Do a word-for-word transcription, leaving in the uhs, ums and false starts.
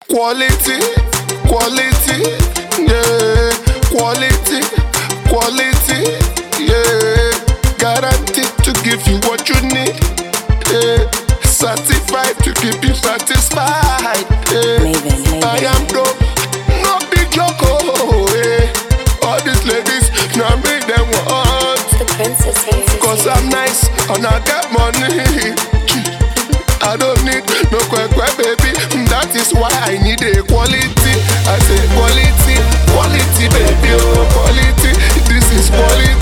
Quality, quality, yeah. Quality, quality, yeah. Guaranteed to give you what you need, yeah. Certified to keep you satisfied, yeah. Maven, Maven. I am dope, no big joke, oh, yeah. All these ladies, now make them want. The princess here. Cause I'm nice and I got money. I don't need no quick baby. That is why I need a quality. I say quality, quality baby, oh quality. This is quality.